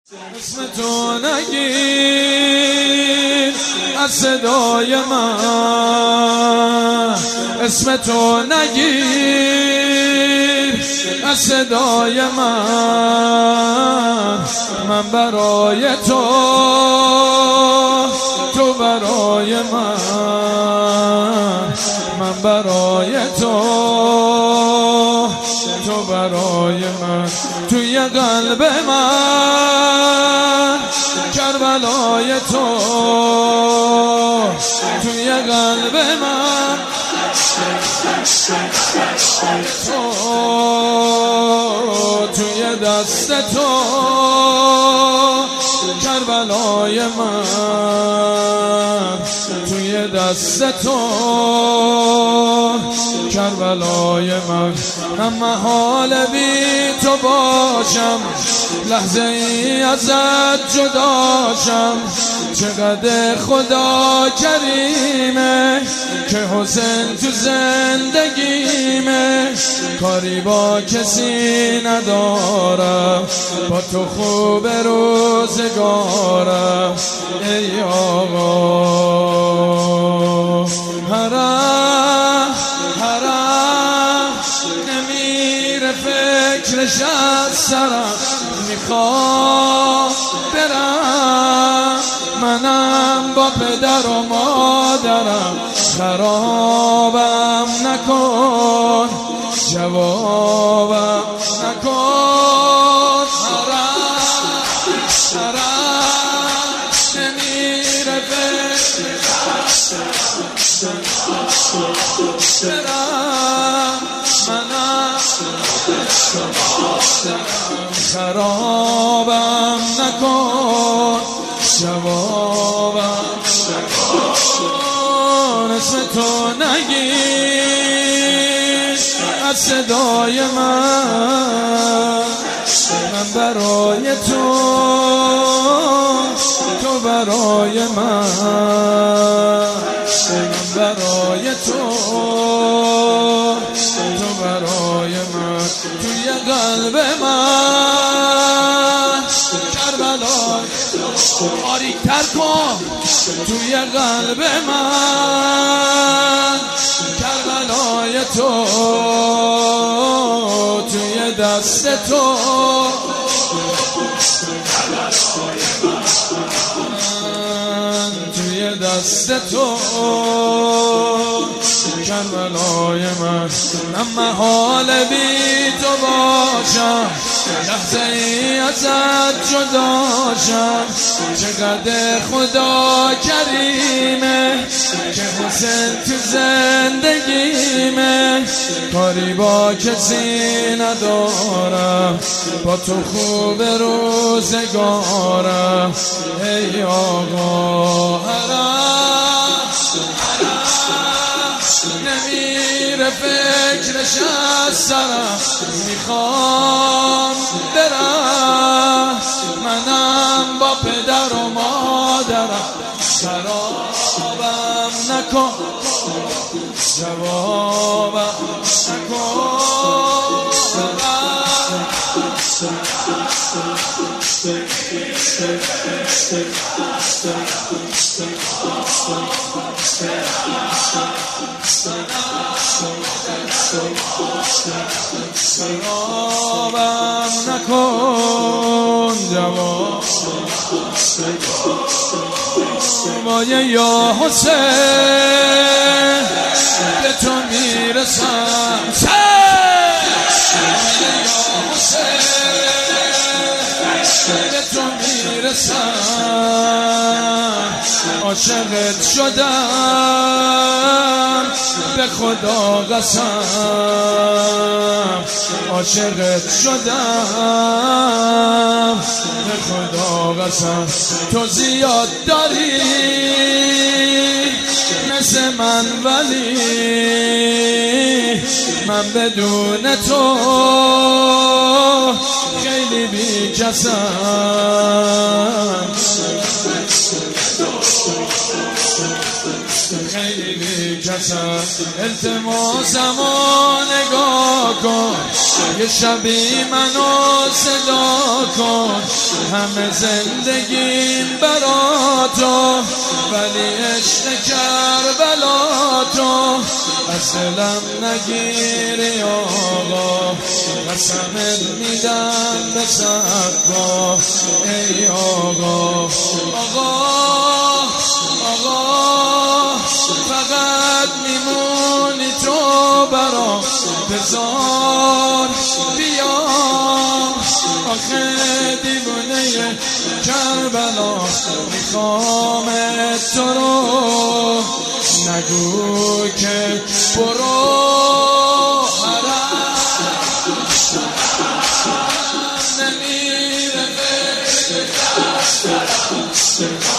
اسم تو نگیر از صدای من، اسم تو نگیر از صدای من. من برای تو، تو برای من. من برای تو، تو برای من. توی قلب من کربلای تو، توی قلب من تو، توی دست تو کربلای من، توی دست تو کربلای من. من محال بی تو باشم، لحظه ای ازت جداشم. چقدر خدا کریمه که حسین تو زندگیمه. کاری با کسی ندارم، با تو خوب روزگارم. ای آقا حرم حرم نمیره فکرش از سرم. میخوام برم منم با پدر و مادرم. خرابم نکن جوابم نکن. حرم حرم نمیره برم منم خرابم نکن جوابم نکن. اسم تو نگیر از صدای من. من برای تو، تو برای من. من برای تو، تو برای من. توی قلب من کربلای باریک‌تر کن. توی قلب من کربلای تو، توی دست تو توی دست تو کربلای من. من محال بی تو باشم، لحظه ای ازت جداشم. چقدر خدا کریمه که حسین تو زندگیمه. کاری با کسی ندارم، با تو خوب روزگارم. ای آقا حرم نمیره فکرش از سرم. میخوام برم منم با پدر و مادرم. خرابم نکن جوابم نکن. خرابم نکن جواب وای یا حسین به تو میرسم. به تو میرسم. عاشقت شدم به خدا قسم. عاشقت شدم به خدا قسم. تو زیاد داری مثل من، ولی من بدون تو خیلی بی‌کسم. خیلی کسم التماسمو نگاه کن یه شبی منو صدا کن همه زندگیم برا تو ولی عشق کربلا تو از دلم نگیری آقا قسمت میدم به صدقا ای آقا آقا فقط میمونی تو برام بذار بیام آخه دیوونه کربلا میخوام تو رو نگو که برو حرم نمیره به